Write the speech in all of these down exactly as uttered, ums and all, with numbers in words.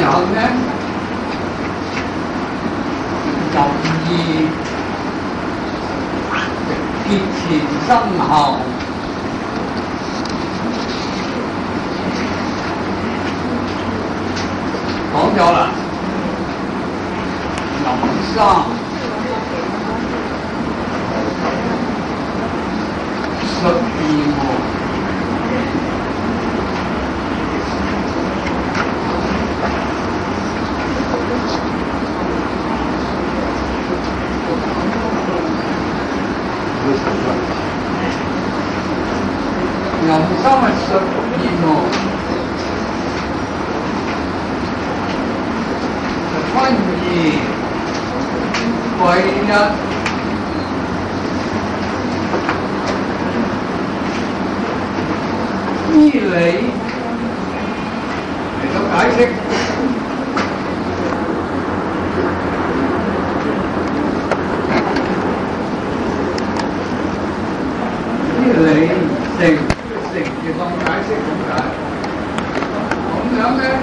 後咧任意結前生後，講咗啦，林生十二號。林生係十二號，分二為一，依理嚟到解釋。依理成。成嘅當解釋咁解，咁樣咧，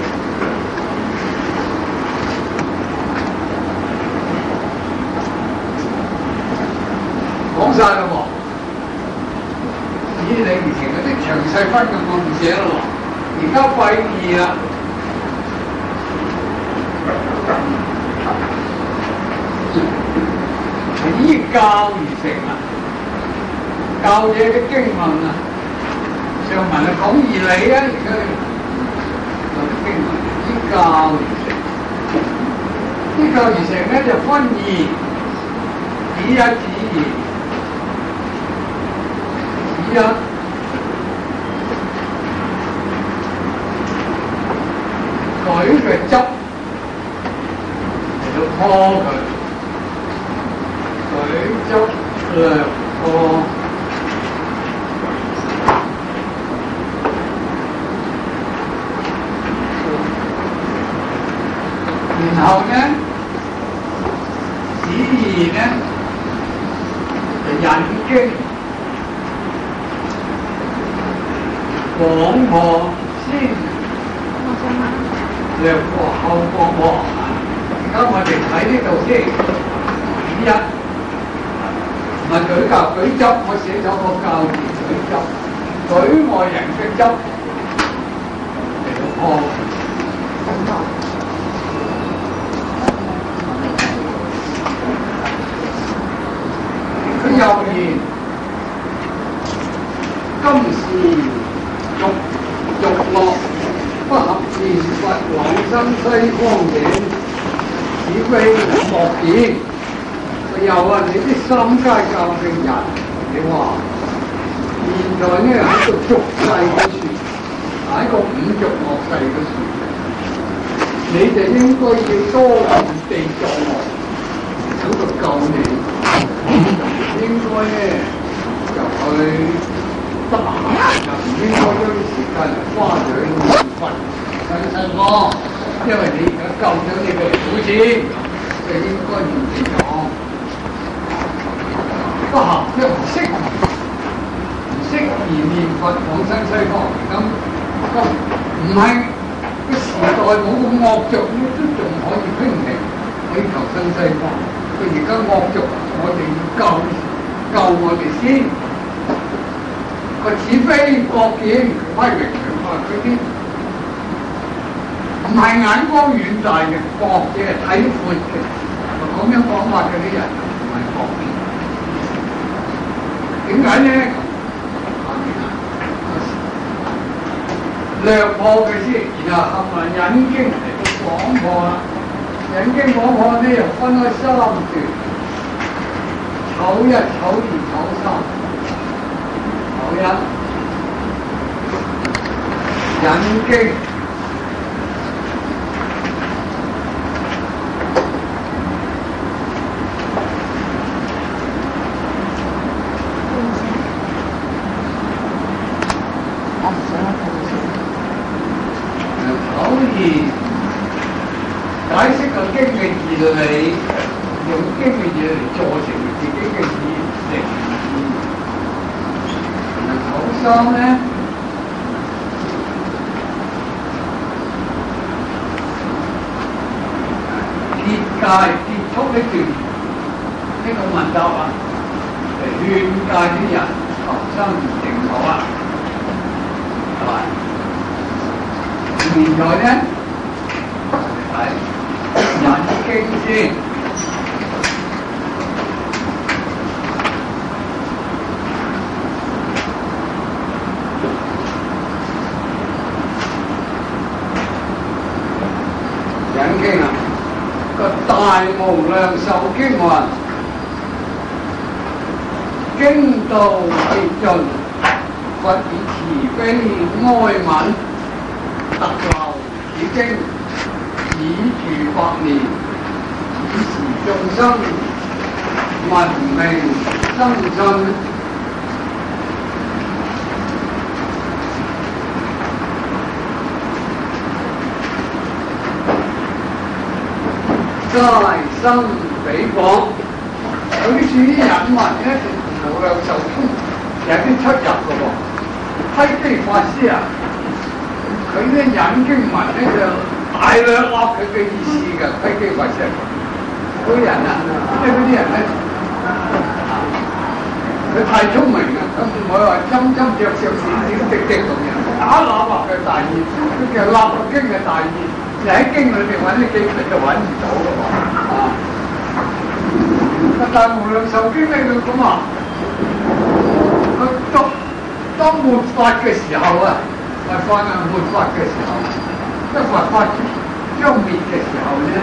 講晒啦喎，依理而成嗰啲詳細分嘅我唔寫啦喎，而家廢二啦，係依教而成啊，教嘢嘅經文啊。上文係講義理啊，而家有啲經文依教而成，依教而成咧就分二，指一指二，指一舉嘅執嚟到拖佢，舉執略拖。然後咧，子二咧就引經廣破先，略過後廣破。而家我哋睇呢度先，子一唔係舉教舉執，我寫咗個教字舉執，舉外人嘅執嚟到破。佢又言今時欲欲樂不合現實往生西方境，此非莫見。佢又話你啲三階教嘅人，你話現在呢喺個俗世嘅樹，喺個五濁惡世嘅樹，你就應該要多現地作惡，喺度救你。應該咧就去得閒，就唔應該將啲時間嚟花喺念佛西西方，因為你而家救咗你嘅苦子，就應該念地藏。不合即唔適唔適宜念佛往生西方，咁咁唔係個時代冇咁惡俗，都仲可以平平可以求生西方。佢而家惡俗，我哋要救。救我哋先，佢此非國見批評佢話佢啲唔係眼光遠大嘅國嘅睇闊嘅，咁樣講法嘅啲人唔係國見。點解咧？略破佢先，然後後來引經嚟到廣破啦。引經廣破咧又分開三段。丑一、丑二、丑三，丑一引經，丑二解釋個經嘅義理，用經嘅嘢嚟做成自己嘅義理。丑三咧， 勸誡啲人求生淨土啊，係咪？現在咧，我哋睇引經先。引經啊，個大無量壽經雲，經道極盡，佛以慈悲哀憫，特留此經，以住百年，以示眾生聞名生信。齋生比廣，有啲似啲引文咧，同無量壽經有啲出入嘅喎。窺基法師啊，佢咧引經文咧就大略落佢嘅意思嘅。窺基法師嗰啲人啊，即係嗰啲人咧，佢太聰明啦，咁唔會話針針著著、閃閃滴滴咁樣，打攞落嘅大意，佢其實立個經嘅大意。你喺經裏邊揾啲經文就揾唔到嘅喎，啊！但係無量壽經咧，佢咁啊，佢當當末法嘅時候啊，佛法啊末法嘅時候，即係佛法將滅嘅時候咧，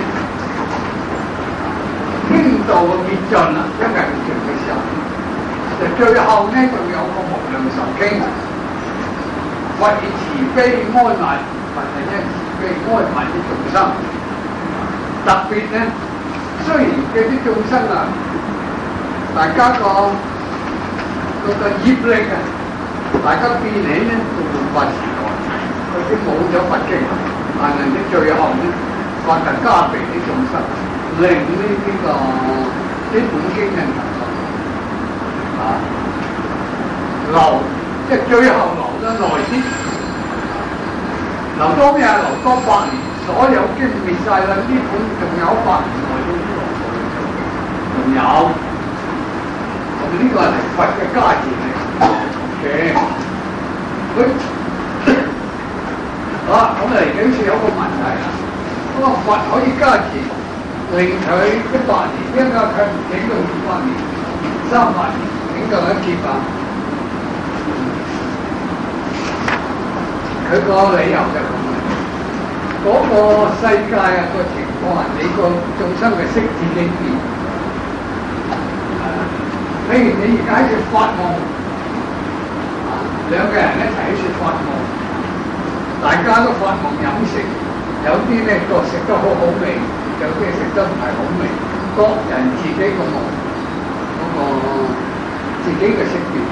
經道嘅滅盡啦，一危絕嘅時候，就最後咧就有個無量壽經，佛以慈悲哀憫，佛係因慈悲哀憫啲眾生，特別咧，雖然嘅啲眾生啊，大家個個個業力啊，大家變起咧到末法時代，佢都冇咗佛經，但係啲最後咧，佛就加被啲眾生，令呢呢個呢本經嘅能夠啊留，即係最後留得耐啲。留多咩啊？留多百年，所有經滅晒啦，呢本仲有百年內都仲有，我哋呢個係佛嘅加持嚟嘅。佢好啦，咁嚟緊先有個問題啦。嗰個佛可以加持，令佢一百年，點解佢唔整到二百年、三百年，整到一劫啊？佢個理由就咁嘅，嗰、那個世界啊個情況啊，你個眾生嘅識自己變。譬如你而家喺度發夢，啊兩個人一齊喺度發夢，大家都發夢飲食，有啲咧個食得好好味，有啲食得唔係好味，各人自己個夢，嗰、那個自己嘅識變。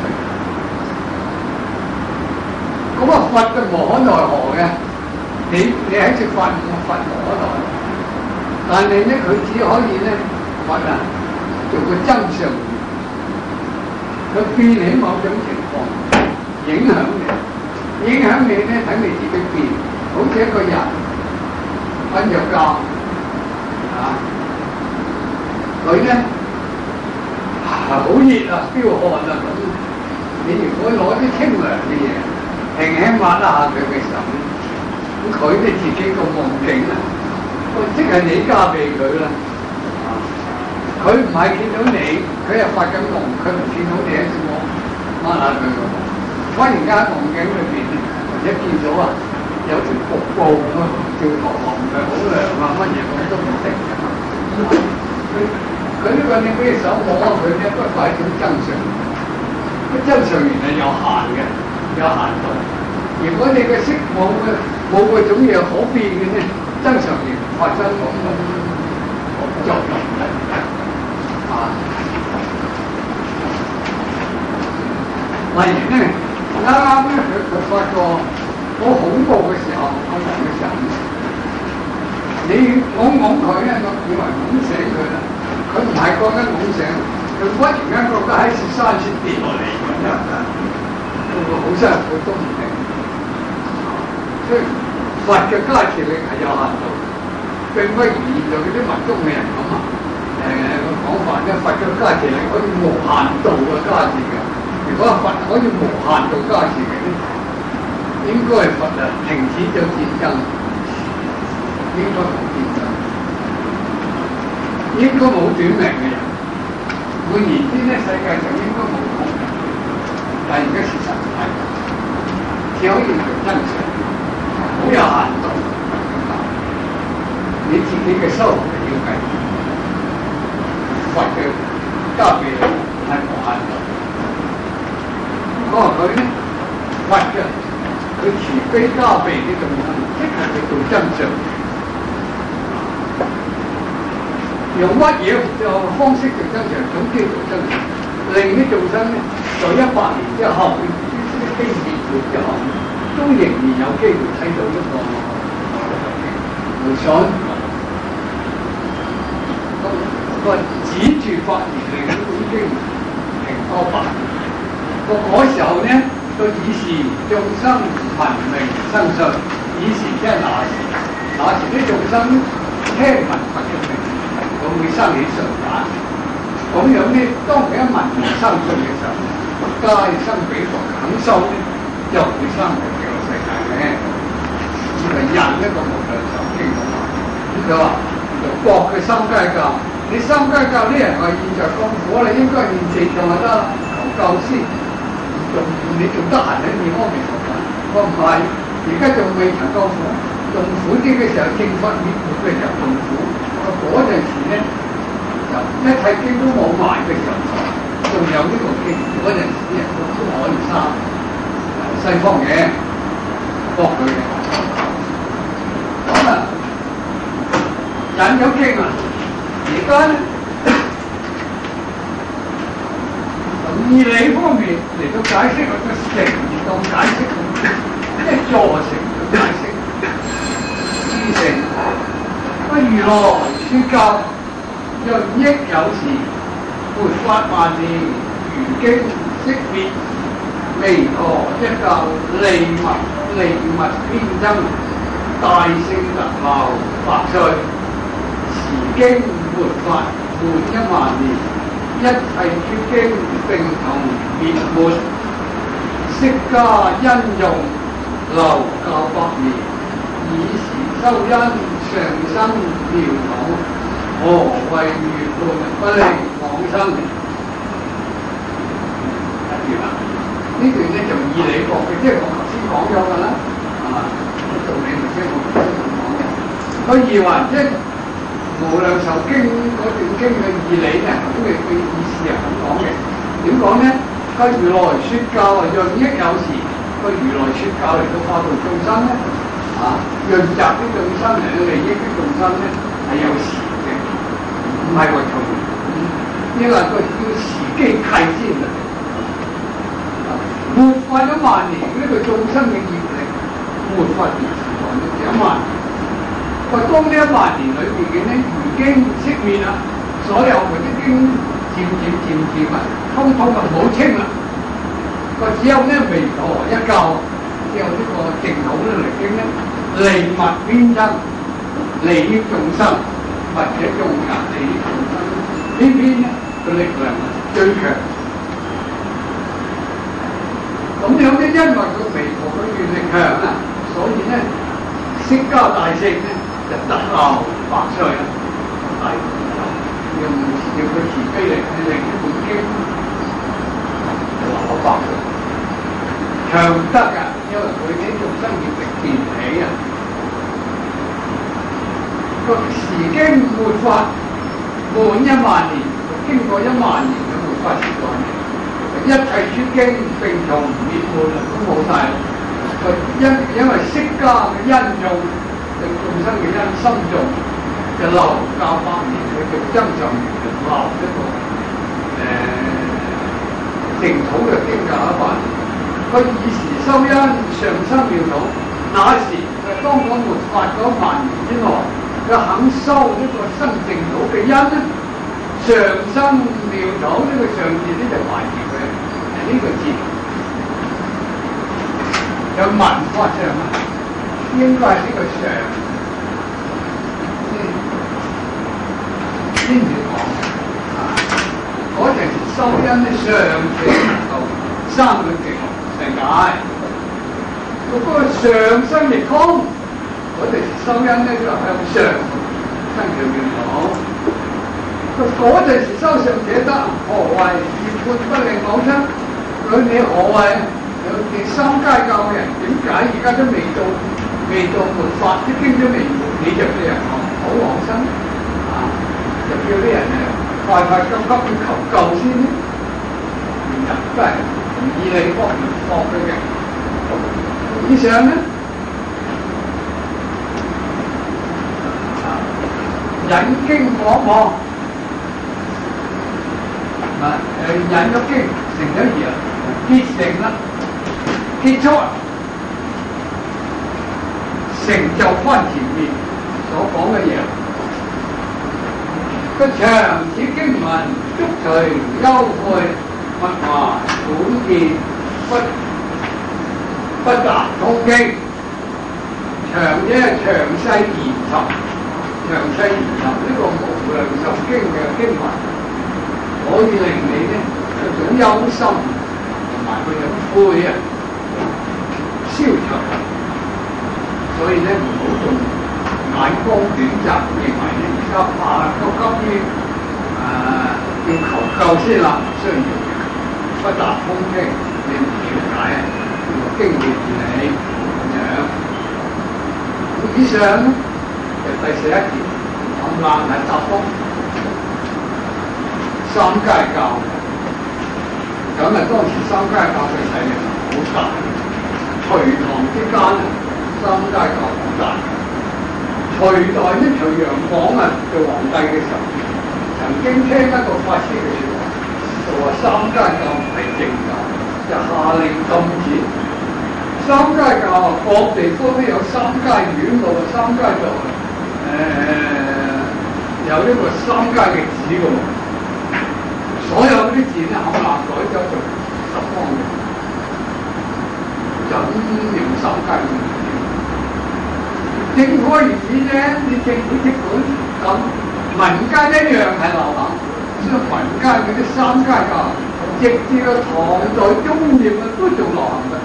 咁啊，佛就無可奈何嘅，你你喺食法，佛無可奈何。但係咧，佢只可以咧，佛啊做個增上緣，佢變起某種情況，影響你，影響你咧，睇你自己變。好似一個人瞓着覺啊，佢咧啊好熱啊，飆汗啊咁，你如果攞啲清涼嘅嘢，輕輕抹一下佢嘅時候咧，咁佢哋自己個夢境咧，即係你加俾佢啦。佢唔係見到你，佢又發緊夢，佢唔見到你喺度抹下佢個夢。忽然間夢境裏邊咧，或者見到啊有條瀑布咁啊，照堂堂唔係好亮啊，乜嘢咁都唔定嘅。佢佢呢個你俾手摸下佢咧，不過係一種增上緣。個增上緣係有限嘅。有限度。如果你嘅識冇嘅冇嗰種嘢可變嘅咧，增上緣發生咁嘅作用嘅啊。例如咧，啱啱咧佢佢發覺好恐怖嘅時候，恐怖嘅時候，你拱拱佢咧，我以為拱醒佢啦，佢唔係覺得拱醒，佢忽然間覺得喺雪山雪跌落嚟咁樣。好辛苦都唔定，所以佛嘅加持力係有限度，並不如現在嗰啲密宗嘅人咁啊，誒、呃、 講法咧，佛嘅加持係可以無限度嘅加持嘅。如果佛可以無限度加持嘅咧，應該係佛啊停止咗戰爭，應該冇戰爭，應該冇短命嘅人。換言之咧，世界上應該冇窮人，但係而家事實唔係，只可以做真相，好有限度。你自己嘅收入係要計，佛嘅加俾你係無限度。不過佢咧，佛嘅佢慈悲加俾呢種人，即係佢做真相。用乜嘢就方式做真相，總之做真相，令啲眾生咧，在一百年之後，啲經滅活之後，都仍然有機會睇到一個無想。咁個指住發言令呢本經停多百年。個嗰時候咧，個以是眾生聞名生信，以是即係那時，那時啲眾生聽聞佛嘅名。佢會生起信感，咁樣咧，當佢一聞名生信嘅時候，皆生彼佛肯修咧，就會生到極樂世界嘅。呢個人一個無量壽經咁話，咁佢話就博佢三階教，你三階教啲人話現在咁火啦，應該現地就係得求救先，仲你仲得閒喺念阿彌陀佛，我唔係，而家仲未曾夠火，仲苦啲嘅時候，正法滅活嘅時候仲苦。嗰陣時咧，就一切經都冇埋嘅時候，仲有呢個經。嗰陣時啲人都可以生西方嘅博佢嘅。咁啊，引咗經啊，而家咧從義理方面嚟到解釋，或者成到解釋，即係助成到解釋，知成。不如來説教，潤益有時，末法萬年，如經息滅，彌陀一教，利物利物偏增，大聖特效百歲，時經末法滿一萬年，一切諸經並同滅沒，釋迦因用留教百年，以時修因。上生妙土，何謂愚笨不令往生？跟住啦，呢段咧就義理講嘅，即係我頭先講咗㗎啦，係嘛？道理頭先我頭先咁講嘅。佢義話即係無量壽經嗰段經嘅義理咧，咁嘅嘅意思係咁講嘅。點講咧？個如來説教啊，潤益有時，個如來説教嚟到化度眾生咧。啊！潤澤啲眾生嚟到利益啲眾生咧，係有時嘅，唔係話從，因為佢叫時機契先嘅。末法一萬年呢個眾生嘅業力，末法年時代嘅一萬年。佢當呢一萬年裏邊嘅咧，如經息滅啦，所有嗰啲經漸漸漸漸啊，通通啊冇清啦。佢只有咧彌陀一教。有呢個淨土咧嚟經咧，利物偏增，利益眾生，或者眾人利益眾生，偏偏咧個力量最強。咁樣咧，因為個彌陀嘅願力強啊，所以咧釋迦大聖咧就特效百歲啦，係用用佢慈悲嚟去令一本經流百歲，強得㗎。因為佢啲眾生業力變起啊，個時經末法滿一萬年，經過一萬年嘅末法時代，一切諸經並從滅沒啦，都冇晒啦。佢因因為釋迦嘅恩重，令眾生嘅恩深重，就留教百年，佢就增上就留一個誒淨土嘅經教一百年。佢以時修因，上生妙土。那時佢當講末法嗰萬年之內，佢肯修呢個生淨土嘅因咧，上生妙土呢、這個上字咧就懷疑佢係呢個字，有文法上啊，應該係呢個上先先至講啊。 收因咧上期就三個極世界，嗰個上升逆空，我哋收因咧就向上，跟住變好。嗰陣時修上者得，何謂業判不令某親？佢你何謂有第三階教嘅人？點解而家都未到未到末法，啲經都未完，你就俾人講好往生啊？就叫啲人誒快快急急去求救先咧？人都係唔以理幫人幫佢嘅。以上咧引經廣播。啊！誒引咗經成咗業，結成啦，結束成就翻前面所講嘅嘢。個長子經文觸除憂害物華本見不不達通經，長者詳細研習，詳細研習呢個無量壽經嘅經文。可以令你咧嗰種憂心同埋嗰種灰啊消除，所以咧唔好用眼光短暫，認為咧而家怕急急於啊要求救先啦，需要不達通經，你唔了解啊呢個經驗理咁樣。以上咧就第四一節講爛係集風。三階教，咁啊當時三階教嘅勢力好大，隋唐之間啊，三階教好大。隋代呢，隋煬帝啊做皇帝嘅時候，曾經聽一個法師嘅説話，就話三階教唔係正教，就下令禁止。三階教啊，各地方都有三階院路、三階道，誒、呃、有呢個三階嘅旨嘅喎。所有嗰啲字咧，冚唪唥改咗做十方嘅，就咁用三階嘅字。正規如此啫，你政府即管咁，民間一樣係流行，所以民間嗰啲三階教，直至到唐代中葉啊都仲流行嘅。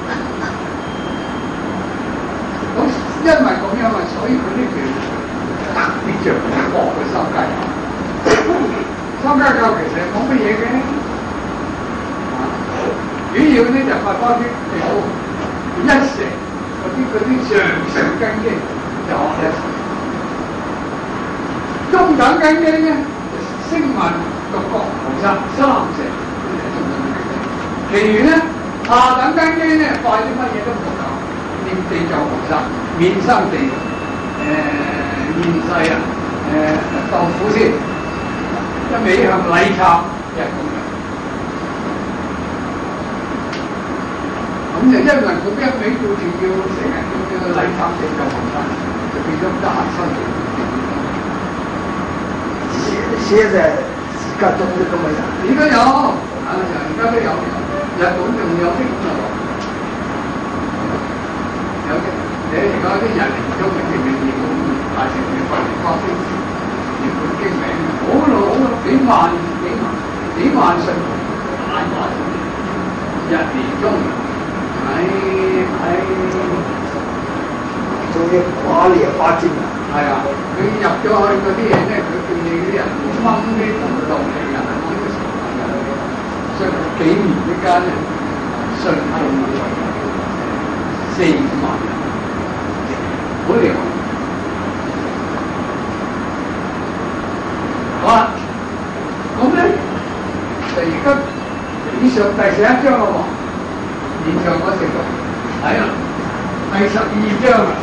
咁因為咁樣啊，所以佢呢條特別著惡嘅三階教。三階教其實係講乜嘢嘅？啊，主要咧就發翻啲有一成嗰啲嗰啲上乘根基就學一成，中等根基咧就聲聞獨覺菩薩三成，呢係中等根基。其餘咧下等根基咧快啲乜嘢都唔講，念地藏菩薩免生地誒現世啊誒當苦先。一味向禮懺，即係咁樣。咁就因為佢一味顧住要成日要要禮懺地藏菩薩，就變咗得閒生活。寫寫在自家中都咁樣。而家有，啊而家都有，日本仲有啲咁嘅喎。有啲你而家啲人嚟中嘅啲嘅嘢，大成嘅佛教方式。日本經名好老好老幾萬幾萬幾萬歲，大把一年中喺喺做啲華麗發展啊！係啊，佢入咗去嗰啲嘢咧，佢叫你嗰啲人掹啲同道嚟㗎，掹啲神㗎，所以幾年之間咧，信眾四五萬人，好厲害。好啦，咁咧就而家以上第四一章啦喎，以上嗰四個睇啦，第十二章啊，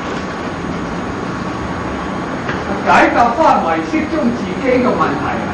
解答翻唯識中自己嘅問題啊。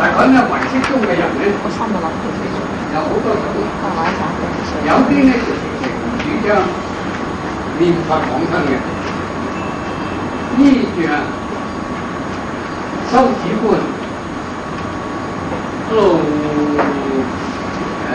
大概咧唯識中嘅人咧， 我三個諗住繼續。 有好多種， 我玩一陣繼續。 有啲咧就直情主張念佛往生嘅，依住啊修止觀，一路誒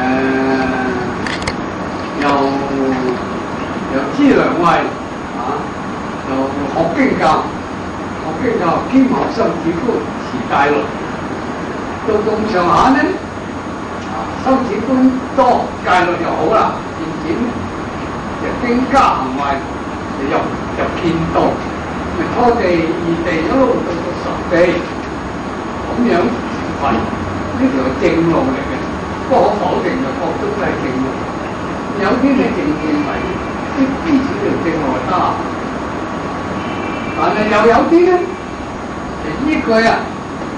又又知良慧啊，又學經教，學經教兼學修止觀，持戒律，到咁上下咧。修止觀多，戒律又好啦，漸漸就經加行慧，就入入見道，咪初地、二地一路到到十地，咁樣係呢條係正路嚟嘅，不可否定就各種都係正路。有啲咧淨認為啲啲條正路係得，但係又有啲咧就依據啊。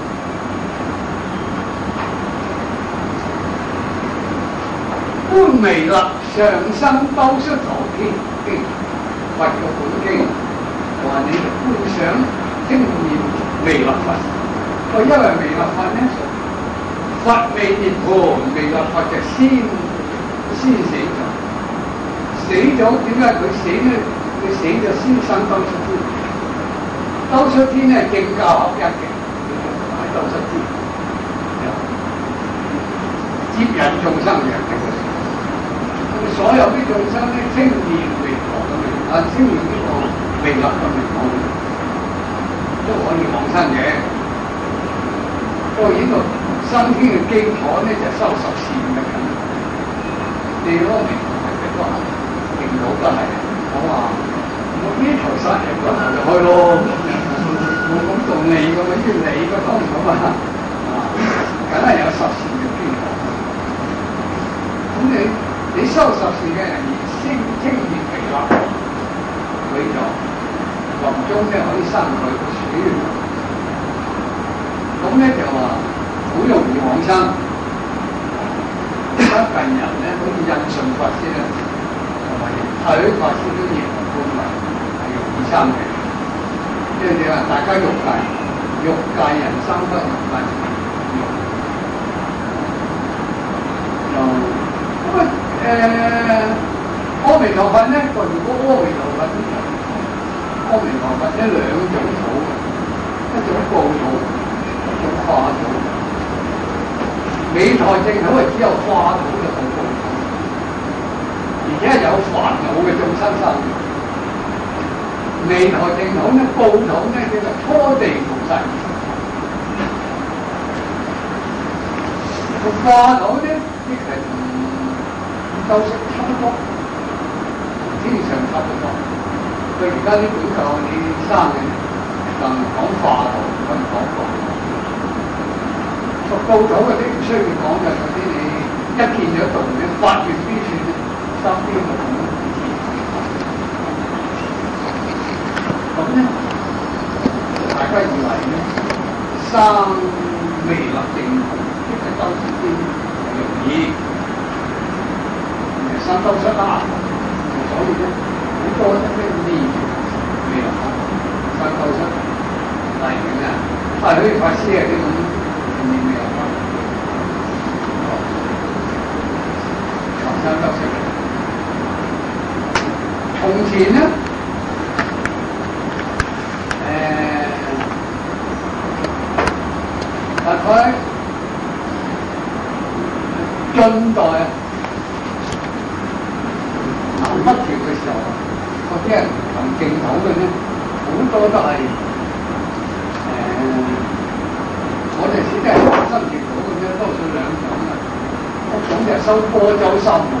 觀彌勒上生兜率陀經經，佛嘅本經話你觀想稱念彌勒佛。我因為彌勒佛咧，佛未涅槃，彌勒佛就先先死咗。死咗點解佢死咧？佢死咗先生兜率天。兜率天咧正教合一嘅，係兜率天，接引眾生嘅。所有啲眾生咧，稱念彌陀嘅名，啊，稱念呢個彌勒嘅名號，都可以往生嘅。當然個生天嘅基礎咧，就修十善嘅緊。你嗰個彌陀係幾多啊？勁到都係，我話我呢頭殺人嗰頭就去咯，冇咁動利嘅嘛，要理嘅講唔到嘛，啊，梗係有十善嘅基礎。咁你？你修十善嘅人而稱稱念彌勒，佢就臨終咧可以生佢個水，咁咧就話好容易往生。而家近人咧，好似印順法師咧，同埋太虛法師都認為係容易生嘅，即係你話大家欲界，欲界人生不欲界欲，就咁啊。誒、呃，阿彌陀佛咧，如果阿彌陀佛，阿彌陀佛咧兩種土嘅，一種報土，一種化土。彌陀淨土係只有化土就冇報土，而且係有煩惱嘅眾生生嘅。彌陀淨土咧，報土咧叫做初地菩薩，個化土咧即係兜率差不多，天上差不多。佢而家呢本教你生嘅，就講化土，唔講報土。個報土嗰啲唔需要講嘅，嗰啲你一見就懂嘅，發願必算，三邊就懂。咁咧，大家以為咧，生彌勒淨土，即係兜率天係容易。生兜率啦，所以咧好多一啲念彌勒佛，生兜率嚟嘅啊！太虛法師係呢種念彌勒佛，生兜率。從前咧，誒、呃，大概近代啊。乜條嘅時候，嗰啲人同淨土嘅咧，好多都係誒、呃，我哋只係學生淨土嘅咧，多數兩種嘅，一種就係修般舟三昧，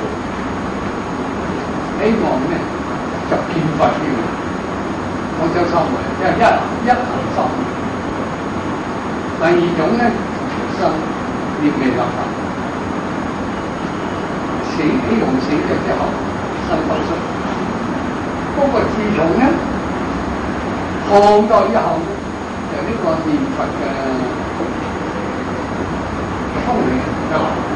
希望咧就見佛嘅般舟三昧，即係一一行三昧。第二種咧就修念彌勒佛，死希望死咗之後。生兜率，不過自從咧漢代以後咧，就呢個念佛嘅風氣就流行，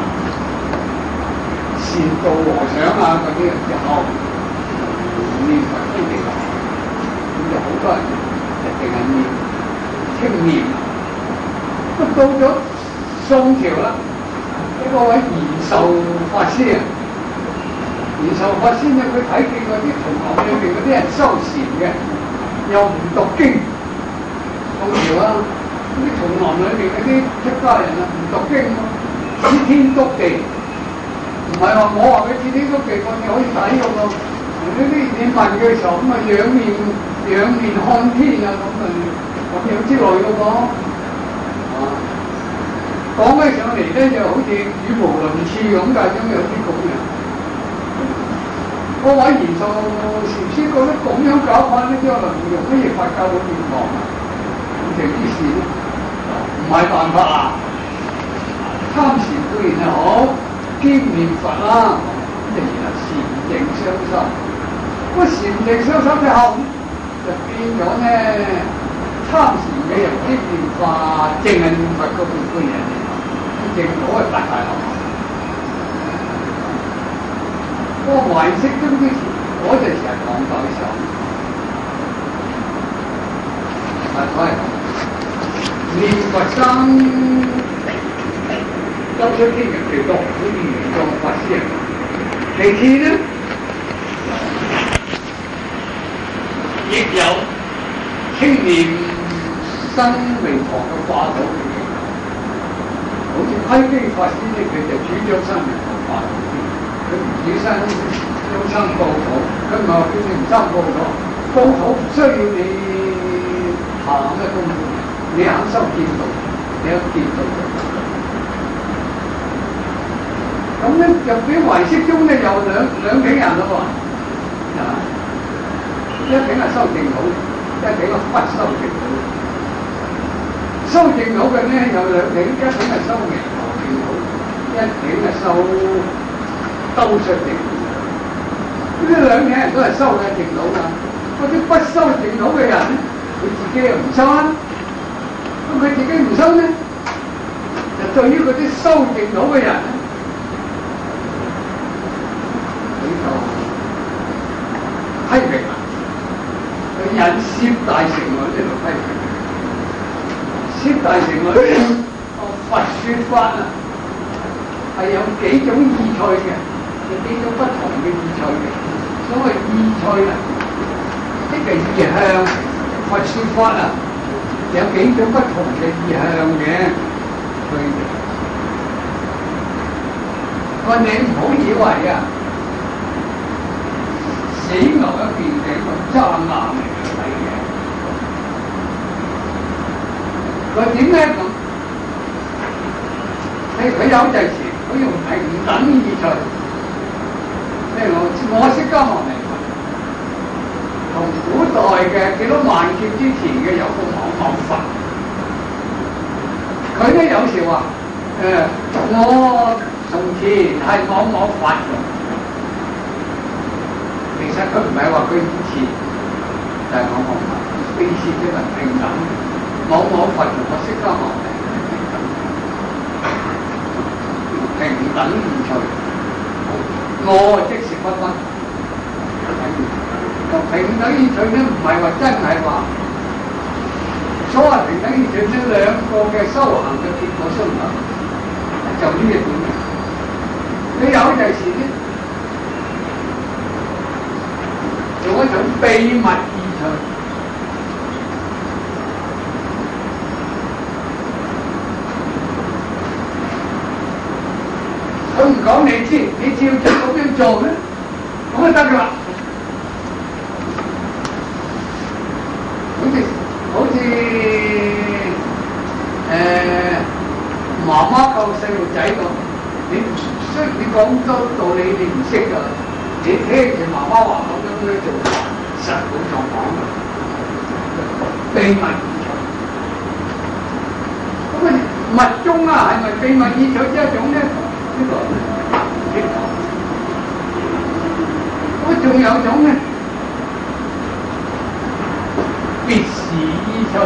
善導和尚啊嗰啲之後念佛風氣流行，咁就好多人就淨係念稱念。咁到咗宋朝啦，嗰位延壽法師啊，延壽法師咧，佢睇見嗰啲叢林裏邊嗰啲人修禪嘅，又唔讀經。宋朝啊，嗰啲叢林裏邊嗰啲出家人啊，唔讀經喎，指天篤地，唔係話我話佢指天篤地，我哋可以抵用咯。呢啲你問佢嘅時候，咁啊仰面仰面看天啊，咁啊咁樣之類嘅講，啊講起上嚟咧，就好似語無倫次咁㗎，咁有啲咁樣。嗰位延壽禪師覺得咁樣搞法咧，將來唔用乜嘢佛教嘅願望啊，咁成啲事咧，唔係辦法啊！參禪固然係好，兼念佛啦，咁就然係禪淨雙修。咁禪淨雙修之後，就變咗咧參禪嘅人兼念佛，淨係念佛嗰半般人，淨土係發大流。嗰個懷釋中之前，嗰陣時係唐代嘅時候，大概念佛生周出天人最多，好似玄奘法師啊。其次咧，亦有青年生微堂嘅化土嘅嘢，好似窺基法師咧，佢就主張生微堂化土。佢唔止生要生報土，佢唔係話叫你唔生報土，報土唔需要你行嘅功夫，你肯修見道，你肯見道就得。咁咧入邊唯識中咧有兩兩種人咯喎，係嘛？一種係修淨土，一種係不修淨土。修淨土嘅咧有兩種，一種係修微堂淨土，一種係修兜出淨土，呢兩種人都係修嘅淨土㗎。嗰啲不修淨土嘅人咧，佢自己又唔修啦。咁佢自己唔修咧，就對於嗰啲修淨土嘅人咧，佢就批評啦。佢引攝大乘論呢度批評，攝大乘論佛説法啊，係有幾種意趣嘅。有幾種不同嘅意趣嘅，所謂意趣啊，即係意向。佛説法啊，有幾種不同嘅意向嘅。佢我你唔好以為啊，死牛一邊頸咁揸硬嚟睇嘅。佢點咧咁？你佢有陣時佢用平等意趣。即係我我釋迦牟尼佛同古代嘅幾多萬劫之前嘅有個某某佛，佢咧有時話誒、呃，我從前係某某佛，其實佢唔係話佢以前就係某某佛，意思即係平等，某某佛同我釋迦牟尼平等意趣。我即是不分，咁平等意趣咧，唔係話真係話所謂平等意趣呢兩個嘅修行嘅結果相同，就呢一點。你有陣時咧，用一種秘密意趣，佢唔講你知，你照住咁樣做咧，咁就得㗎啦。好似好似誒媽媽教細路仔咁，你唔需你講多道理，你唔識㗎，你聽住媽媽話咁樣咧做，實冇狀況㗎。秘密意趣，咁啊密宗啊，係咪秘密意趣之一種咧？呢個呢個，咁仲有種咧，別時意趣。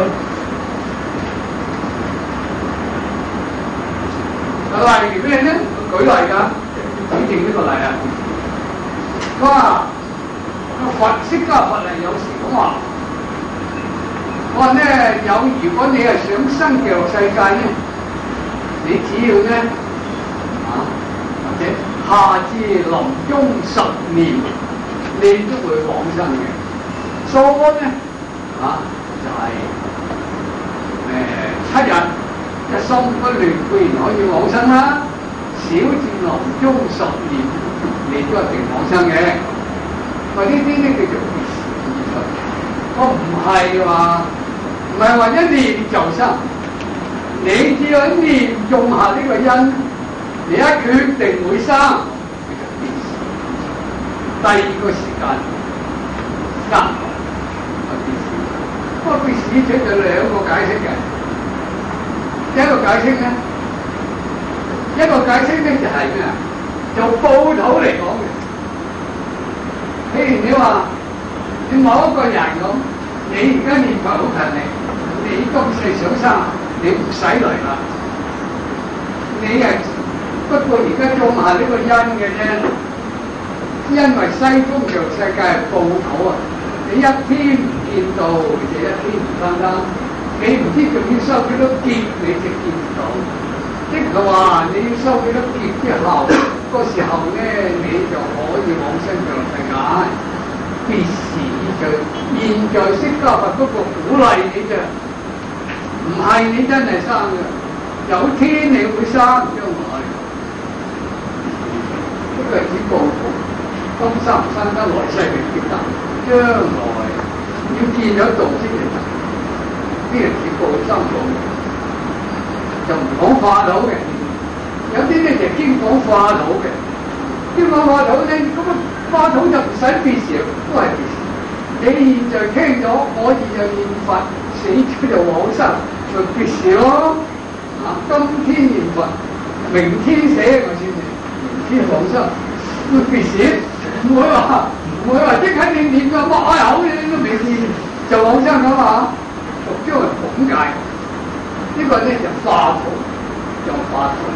例如咩咧？舉例㗎，舉定呢個例啊。佢話佛釋迦佛係有時咁話，我話咧有，如果你係想生極樂世界咧， 你只要咧啊，或者下至臨終十年，你都會往生嘅。初咧啊就係、是、誒、呃、七日一心不亂，固然可以往生啦。小至臨終十年，你都一定往生嘅。話呢啲咧叫做必時依趣，我唔係話唔係話一念就生。你只要一念種下呢個因，你一決定會生，你就必時。第二個時間啱。不過必時依趣就兩個解釋嘅，一個解釋咧，一個解釋咧就係咩啊？就報土嚟講嘅。譬如你話你某一個人咁，你而家念佛好勤力，你今世想生，你唔使嚟啦。你係不過而家種下呢個因嘅啫，因為西方極樂世界係報土啊。你一天唔見到，就一天唔生得。你唔知仲要收幾多劫，你就見唔到。即係話你要收幾多劫之後，嗰時候咧你就可以往生極樂世界。必時依趣，現在釋迦佛嗰個鼓勵你啫，唔係你真係生嘅。有天你會生，將來呢個係指報土，今生唔生得，來世未必得。將來要見咗道先嚟，啲人接報生報，就唔講化土嘅。有啲咧就經講化土嘅，經講化土咧，咁啊化土就唔使必時，都係必時。你現在聽咗，我現在念佛，死咗就往生，就必時咯。啊，今天念佛，明天死我先至，明天往生，會必時，唔會話。唔會話即刻念念㗎，擘開口你都未念就往生㗎嘛？讀將係咁解，呢、這個咧就化土，就化土。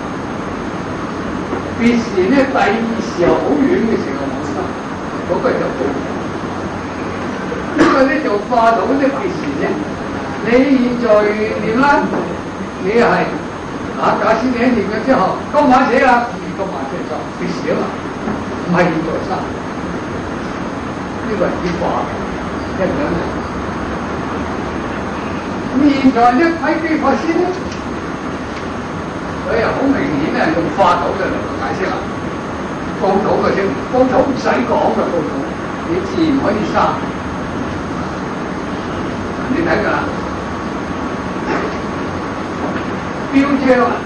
必時咧第二時候好遠嘅時候往生，嗰、那個就報土。呢個咧就化土咧必時啫。你現在念啦，你係啊，假設你念咗之後，今晚死啦，今晚死就必時啊嘛，唔係現在生。呢個係指化嘅，一樣嘅。咁現在咧睇機法先咧，佢又好明顯係用化土嘅嚟解釋啦。報土嘅啫，報土唔使講嘅報土，你自然可以生。你睇㗎啦，標章啊，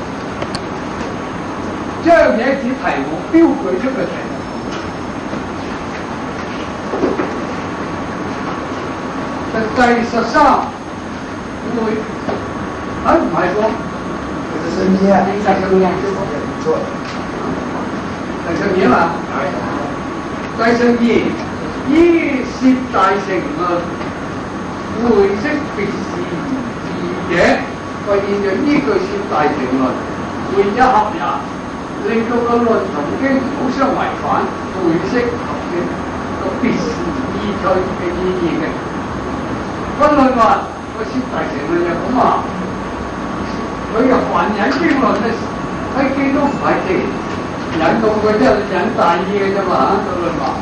將嘢指題目標舉出嘅題目。第十三會啊唔係喎，第十二啊，第十二啊，錯，第十二啊嘛，第十二依攝大乘論，會釋別事義者，發現就依據攝大乘論，會一合也，令到個論同經互相違反，會釋合嘅個別事義趣嘅意義嘅。分論話個攝大乘論就咁話，佢又還引經論咧，喺經都唔係直引到佢，即係引大意嘅啫嘛。個論話，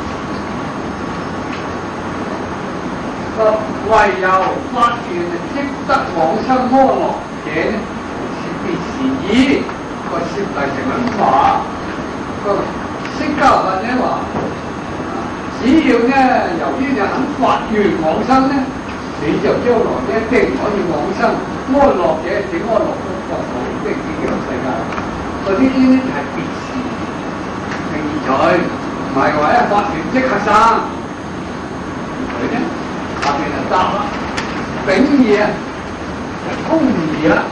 個唯有發願即得往生安樂者咧，是別時義。個攝大乘論話，個釋迦佛咧話，只要咧由於你肯發願往生咧。你就將來一定可以往生安樂者，整安樂中國土，即係極樂世界。嗰啲呢啲係別時嘅義趣，唔係話一發願即刻生。佢咧下邊就答啦，丙義啊，就通義啦。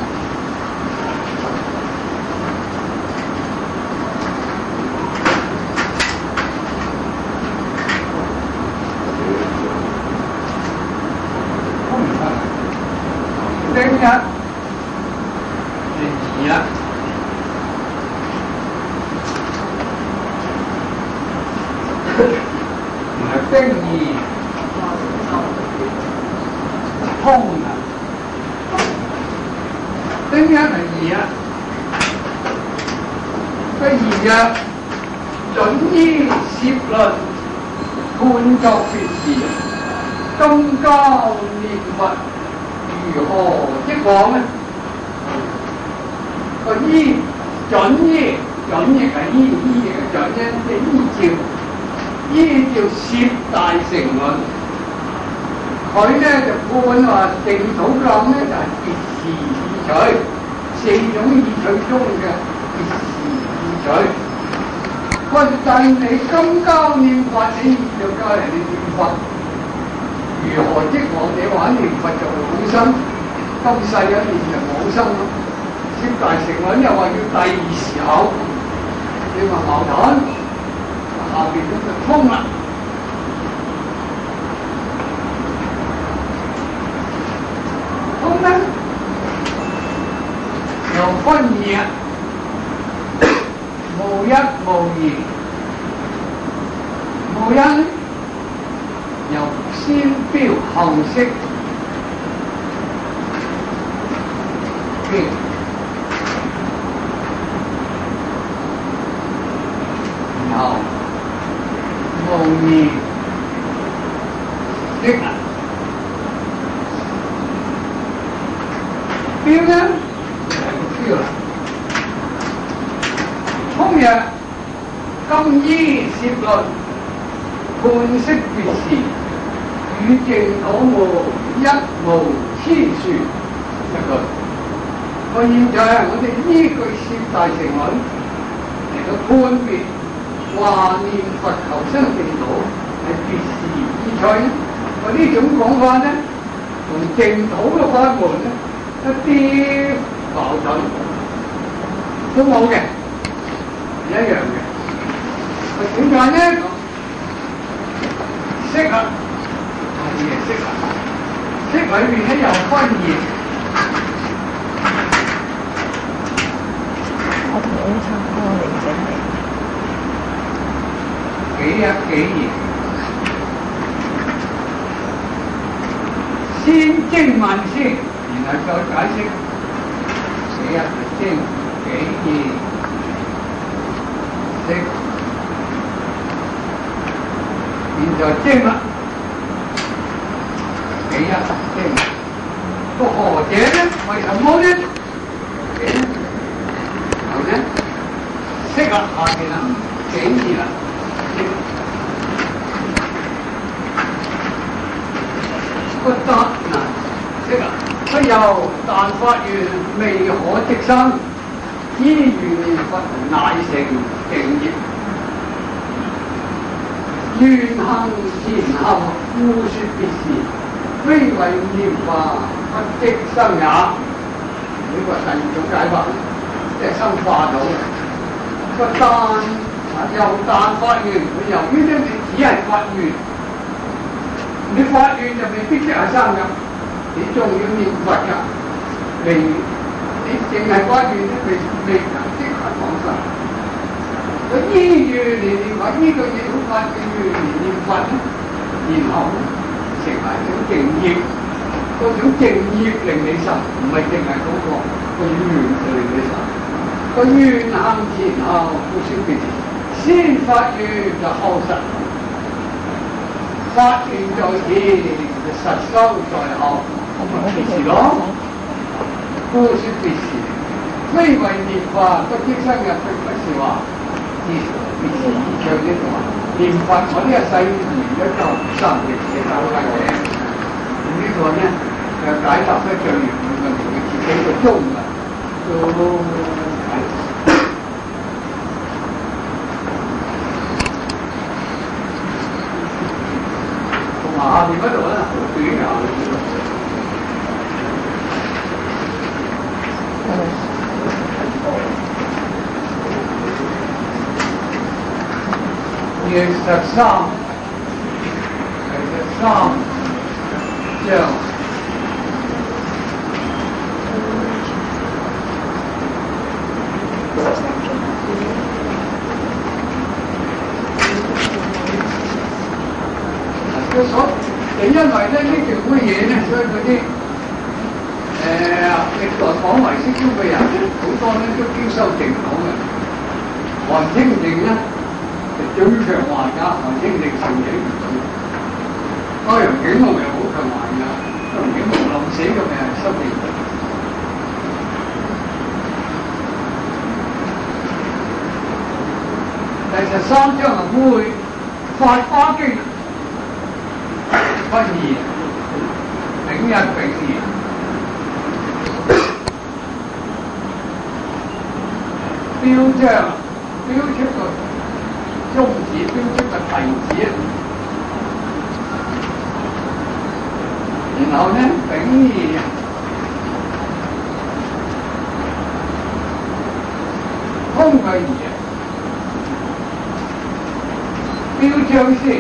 丁一係義啦，唔係丁義，通啊！丁一係義義啊，個義曰準依攝論判作別事，今交念佛如何即往呢？個依準依準亦係依依嘅準啫，即係依照依照攝大乘論，佢咧就判話淨土諗咧就係別事意取，四種意取中嘅別事意取。喂，但係你今交念佛，你就交人哋念佛，如何即往？你話念佛就冇心，今世一念就冇心咯。攝大乘論又話要第二時候，你話矛盾，下邊咁就通啦。通咧又分二，無一無二。無因由先標後釋，然後無二釋啊，標呢就係個標啦。通曰今依攝論判釋別事，與淨土無一無差殊一句。我現在我哋依據攝大乘論嚟到判別，話念佛求生淨土係別事意趣。我呢種講法咧，同淨土嘅法門咧一啲矛盾都冇嘅，一樣嘅。我點解咧？釋啊，係嘅釋啊，釋裏面咧有分二。 我同你差唔多嚟整嚟。 幾一幾二？先徵問先，然後再解釋。幾一徵，幾二釋。現在徵啦，幾一徵？個何者呢？為什麼呢？然後呢？釋啦，下邊啦，幾二啦，個答嗱，釋啦，不由但發願未可即生，依願念佛乃成淨業。願行前後互說別事，非為念佛不即生也。呢個第二種解法，即係生化到嘅。個但由但發願，佢由於咧你只係發願，你發願就未必即係生㗎，你仲要念佛㗎，未你淨係發願咧，未未能即係講生。佢依願嚟念佛，呢個嘢好發嘅願嚟念佛咧，然後成為一種淨業，嗰種淨業令你受，唔係淨係嗰個個願令你受。個願行前後互說別事，先發願就後實，發願在前，實修在後，咁咪別事咯。互說別事，非為念佛不即生嘅，並不是話。別事意趣呢個話，念佛我呢個世年一就生嘅嘢搞緊嘅，咁呢個呢就解答得最完滿嘅，佢自己個宗啊，都同埋下邊嗰度咧好短嘅下邊。第十三，第十三章，佢所，因為咧呢條乜嘢咧，所以嗰啲誒歷代講唯識宗嘅人咧，好多咧都經修淨土嘅。韓清淨咧就最強橫㗎，韓清淨受影唔到。歐陽竟龍又好強橫㗎，歐陽竟龍臨死咁嘅修淨土。第十三章啊，會法華經不二，丙一丙二。標章標出個宗旨，標出個題旨，然後呢丙二空嘅二，標章先。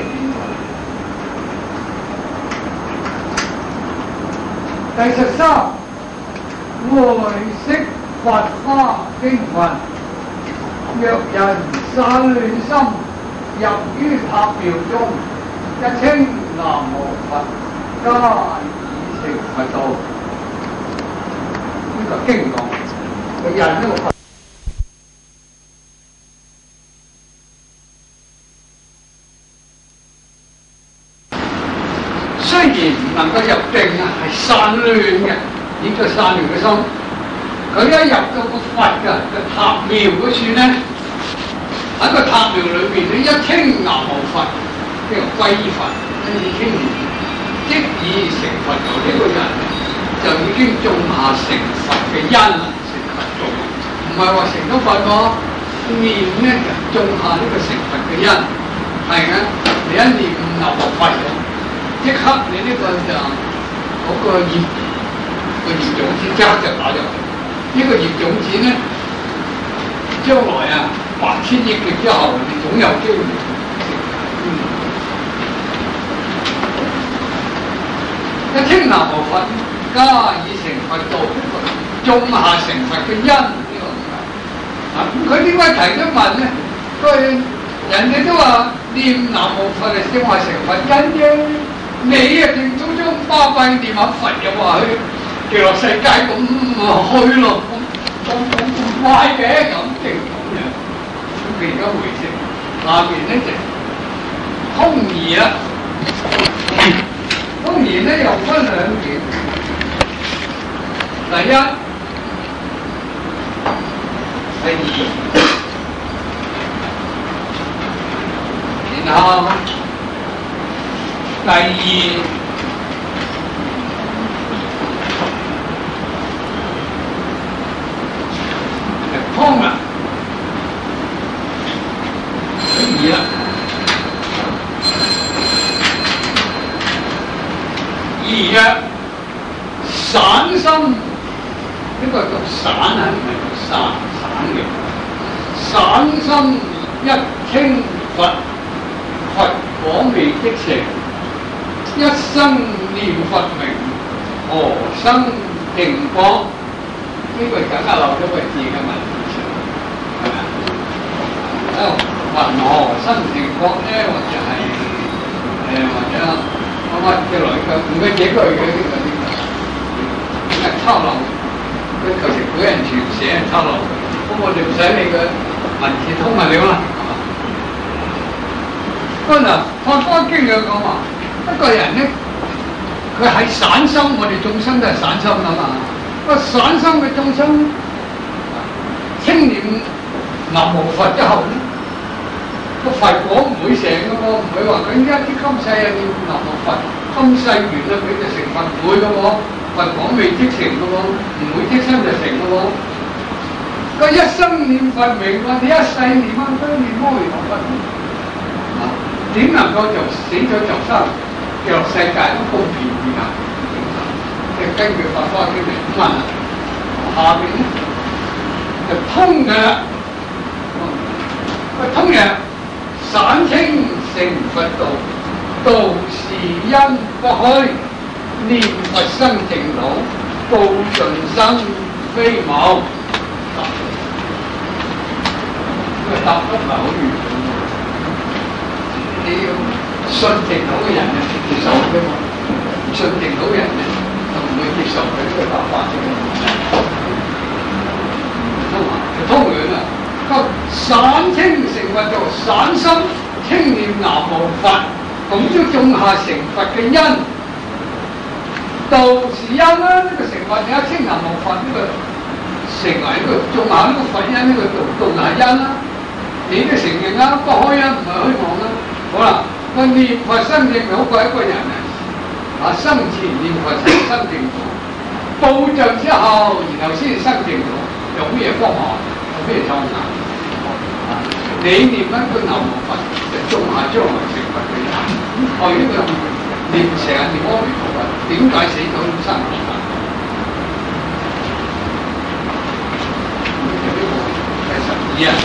第十三唯識法華經文。若人散亂心入於塔廟中，一稱南無佛，皆已成佛道。呢個經講，個人呢個佛，雖然唔能夠入定啊，係散亂嘅，呢個散亂嘅心。佢一入到個佛嘅個塔廟嗰處咧，喺個塔廟裏邊咧，一稱南無佛，即係歸佛，跟住稱即已成佛道。呢個人就已經種下成佛嘅因啦，成佛道，唔係話成咗佛喎，念咧就種下呢個成佛嘅因，係嘅。你一念南無佛，即刻你呢個就嗰、那個業個業種子即刻就打入去。呢個業種子咧，將來啊，百千億年之後，你總有機會成。嗯、一稱南無佛，皆已成佛道，種下成佛嘅因呢個係。啊，咁佢點解提咗問咧？佢人哋都話念南無佛係先話成佛因啫，你啊正宗宗巴閉念下佛又話去。極樂世界咁去咯，咁咁咁快嘅咁勁咁樣，咁佢而家回釋下邊咧就空義啦，空義咧又分兩件，第一係義，然後第二。空啦，二啦，二嘅散心，呢個叫散啊，唔係叫散散嘅。散心一稱佛，佛果未即成，一生念佛名，何生淨光？呢個梗係漏咗個字嘅文字上，係咪啊？啊，雲何生淨光咧，或者係誒、呃，或者乜乜嘅來嘅，唔係幾句嘅呢個呢個，咁係抄漏，佢求其古人全寫係抄漏，咁我哋唔使你嘅文字通咪了啦，係嘛？嗰陣法華經有講話，一個人咧，佢係散心，我哋眾生都係散心啊嘛。個散心嘅眾生，稱念南無佛之後咧，個佛果唔會成嘅喎，唔會話佢一啲今世啊念南無佛，今世完啦佢就成佛，唔會嘅喎，佛果未即成嘅喎，唔會即身就成嘅喎。個一生念佛名，我哋一世念翻都念摩羅佛，啊點能夠就死咗就生，極樂世界都公平啲啊！即係根據法華經嚟問啦，下邊咧就通嘅啦，個通嘅散稱成佛道，道是因不虛，念佛生淨土，報盡生非謀。呢個答得唔係好完整，你要信淨土嘅人就接受嘅嘛，唔信淨土嘅人咧。 會接受佢呢個答法啫。通樣啊，個散清成佛就散心清念南無佛，咁都種下成佛嘅因。道是因啦，呢、這個成佛有清南無佛呢、這個成為呢個種下呢個佛因，呢、這個道道係因啦。你都承認啦，不開因唔係虛妄啦。好啦，個念佛生淨土好過一個人啊！啊，生前念佛先生淨土，報盡之後，然後先生淨土，有咩方法？有咩錯誤？啊，你念一個南無佛，就種下將來成佛嘅因。哦，呢個念成日念阿彌陀佛，點解死咗要生佛？第十二啊！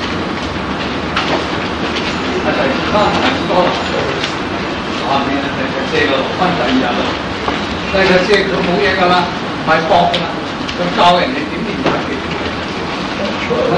第三係多啦，下面第十四個分第二啦。第十四佢冇嘢㗎啦，唔係博㗎啦，佢教人哋點念佛嘅。